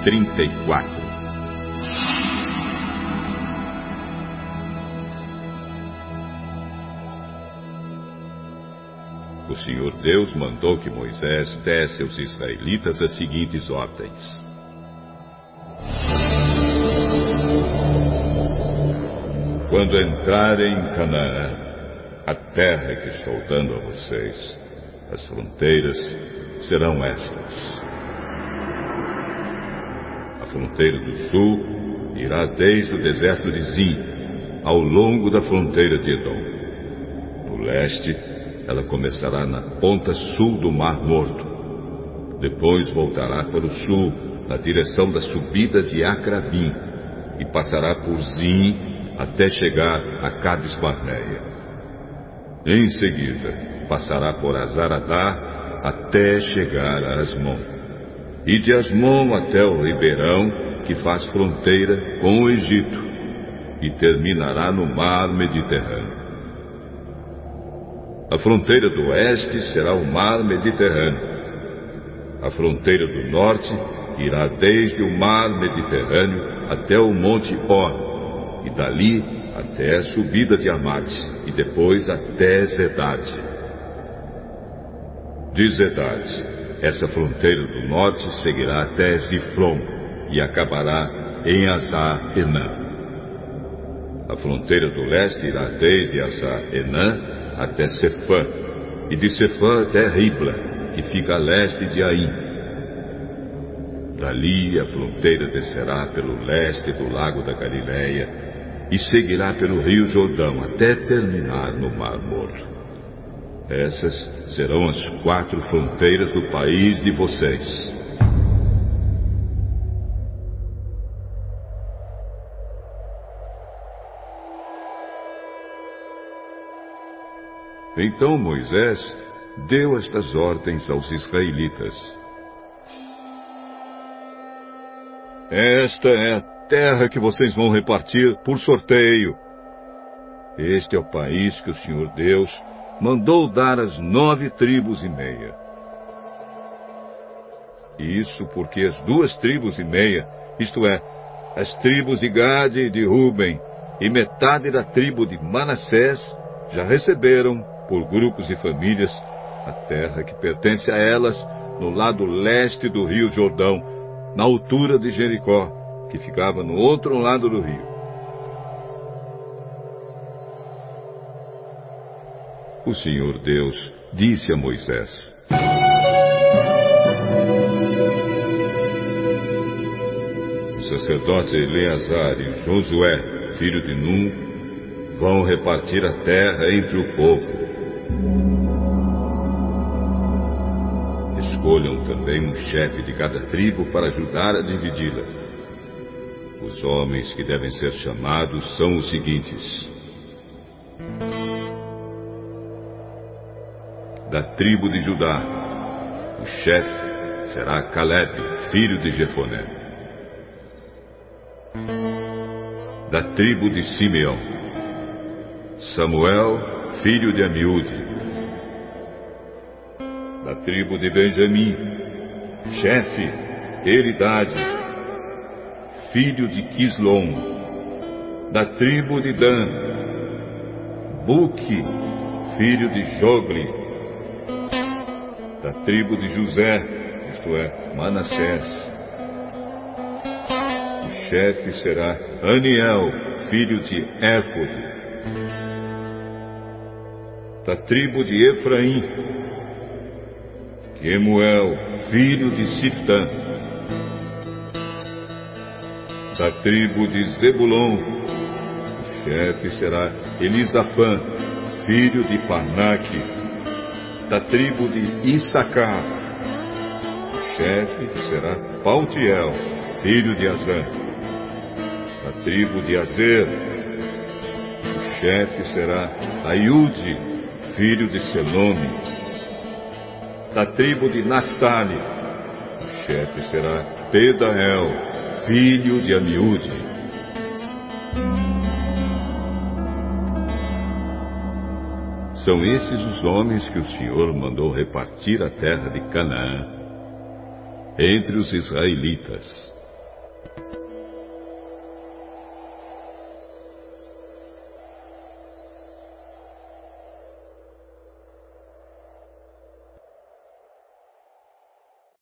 34. O Senhor Deus mandou que Moisés desse aos israelitas as seguintes ordens: quando entrarem em Canaã, a terra que estou dando a vocês, as fronteiras serão estas. A fronteira do sul irá desde o deserto de Zin, ao longo da fronteira de Edom. No leste, ela começará na ponta sul do Mar Morto. Depois voltará para o sul, na direção da subida de Acrabim, e passará por Zin até chegar a Cades Barneia. Em seguida, passará por Azaradá até chegar a Asmon, e de Asmon até o ribeirão que faz fronteira com o Egito, e terminará no Mar Mediterrâneo. A fronteira do oeste será o Mar Mediterrâneo. A fronteira do norte irá desde o Mar Mediterrâneo até o Monte Or, e dali até a subida de Amate, e depois até Zedade. De Zedade, essa fronteira do norte seguirá até Zifron, e acabará em Azar-Enã. A fronteira do leste irá desde Azar-Enã até Sefã, e de Sefã até Ribla, que fica a leste de Aim. Dali a fronteira descerá pelo leste do lago da Galileia e seguirá pelo rio Jordão até terminar no Mar Morto. Essas serão as 4 fronteiras do país de vocês. Então Moisés deu estas ordens aos israelitas: esta é a terra que vocês vão repartir por sorteio. Este é o país que o Senhor Deus mandou dar às 9 tribos e meia. Isso porque as 2 tribos e meia, isto é, as tribos de Gade e de Ruben, e metade da tribo de Manassés, já receberam, por grupos e famílias, a terra que pertence a elas no lado leste do rio Jordão, na altura de Jericó, que ficava no outro lado do rio. O Senhor Deus disse a Moisés: o sacerdote Eleazar e Josué, filho de Num, vão repartir a terra entre o povo. Escolham também um chefe de cada tribo para ajudar a dividi-la. Os homens que devem ser chamados são os seguintes: da tribo de Judá, o chefe será Caleb, filho de Jefoné. Da tribo de Simeão, Samuel, filho de Amiúde. Da tribo de Benjamim, chefe Eridade, filho de Quislom. Da tribo de Dan, Buque, filho de Jogli. Da tribo de José, isto é, Manassés, o chefe será Aniel, filho de Éfode. Da tribo de Efraim, Quemuel, filho de Sitã. Da tribo de Zebulon, o chefe será Elisafã, filho de Parnaque. Da tribo de Issacar, o chefe será Paltiel, filho de Azã. Da tribo de Azer, o chefe será Aiude, filho de Selome. Da tribo de Naphtali, o chefe será Pedael, filho de Amiúde. São esses os homens que o Senhor mandou repartir a terra de Canaã entre os israelitas.